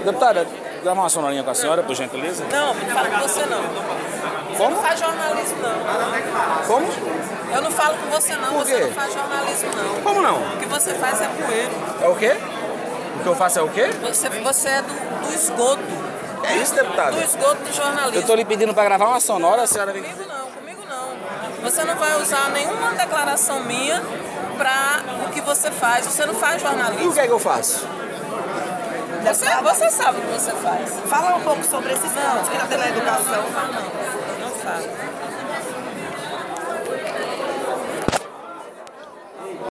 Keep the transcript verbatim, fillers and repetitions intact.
Deputada, gravar uma sonorinha com a senhora, por gentileza? Não, não falo com você não. Você Como? não faz jornalismo não. Como? Eu não falo com você não, Por você quê? não faz jornalismo não. Como não? O que você faz é poeiro. É o quê? O que eu faço é o quê? Você, você é do, do esgoto. É isso, deputada? Do esgoto do jornalismo. Eu tô lhe pedindo pra gravar uma sonora, a senhora vem... Comigo não, comigo não. Você não vai usar nenhuma declaração minha pra o que você faz. Você não faz E o jornalismo. que é que eu faço? Você, você sabe o que você faz. Fala um pouco sobre esses pontos que na teleeducação. Não, não falo.